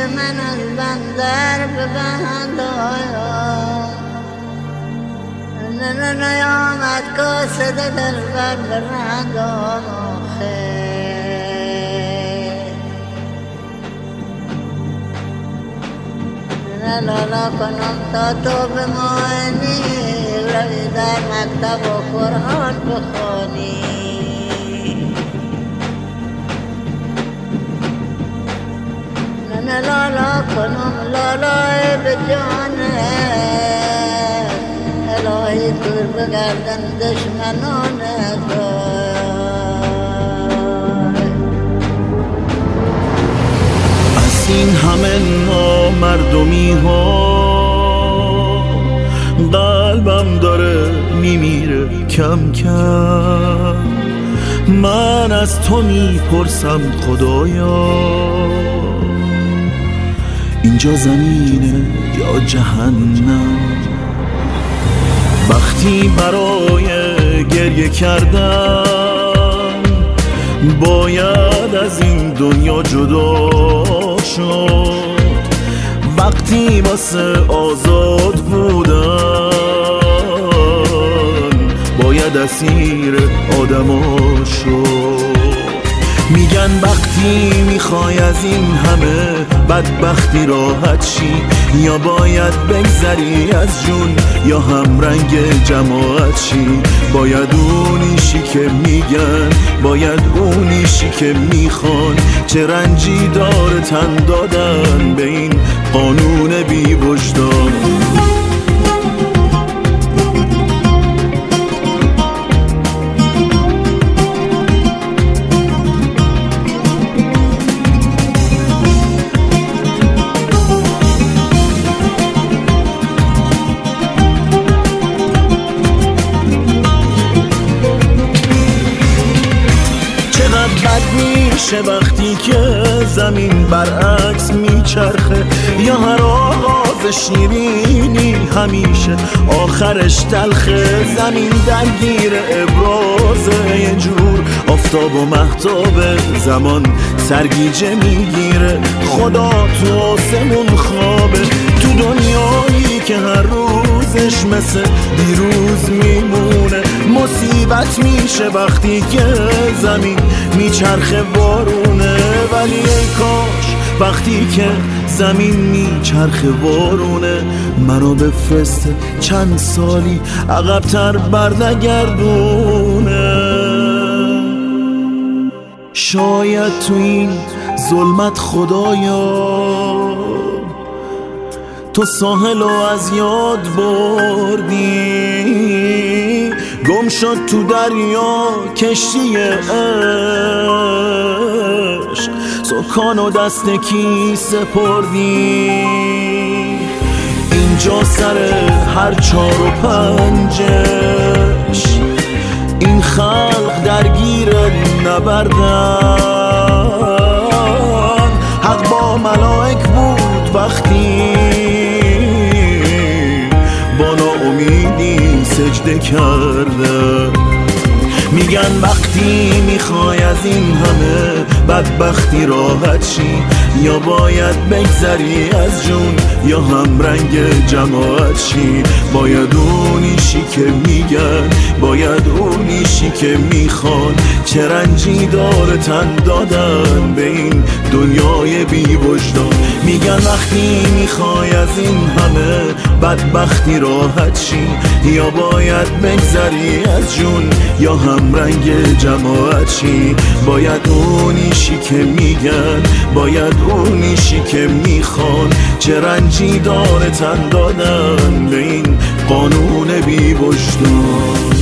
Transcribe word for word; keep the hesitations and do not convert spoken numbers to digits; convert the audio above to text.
من از بندر ببند آیا نه نه نیامد کاسد دل بر برند آخه نه لالا کنم تا تو بمانی روی در مکتب و قرآن بخوانی نه لالا کنم لالای به جانه الهی دور بگردن دشمنان از این همه نامردمی ها قلبم داره میمیره کم کم من از تو میپرسم خدایا اینجا زمینه یا جهنم وقتی برای گریه کردم باید از این دنیا جدا شد وقتی واسه آزاد بودن باید اسیر آدما شد میگن وقتی میخوای از این همه بدبختی راحت شی یا باید بگذری از جون یا هم رنگ جماعت شی باید اونیشی که میگن باید اونیشی که میخوان چه رنجی داره تن دادن به این قانون بی وجدان میشه وقتی که زمین برعکس میچرخه یا هر آغاز شیرینی همیشه آخرش تلخه زمین درگیر ابرازه یه جور آفتاب و مهتاب زمان سرگیجه میگیره خدا تو آسمون خوابه تو دنیایی که هر روزش مثل دیروز میمونه مصیبت میشه وقتی که زمین میچرخه بارونه ولی ای کاش وقتی که زمین میچرخه بارونه منو بفرسته چند سالی عقب‌تر برنگردونه شاید تو این ظلمت خدایا تو ساحل رو از یاد بردی گم شد تو دریا کشتی عشق سکان و دست کی سپردی اینجا سر هر چار و پنجش این خلق درگیر نبردن حق با ملائک بود وقتی با ناامیدی سجده کرده میگن وقتی میخوای از این همه بدبختی راحت شی یا باید بگذری از جون یا هم رنگ جماعت شی باید اونیشی که میگن باید اونیشی که میخوان چه رنجی داره تن دادن به این دنیای بی وجدان میگن وقتی میخوای از این همه بدبختی راحت شی یا باید بگذری از جون یا هم رنگ جماعت شی باید اونیشی که میگن باید اونیشی که میخوان چه رنجی داره تن دادن به این قانون بی وجدان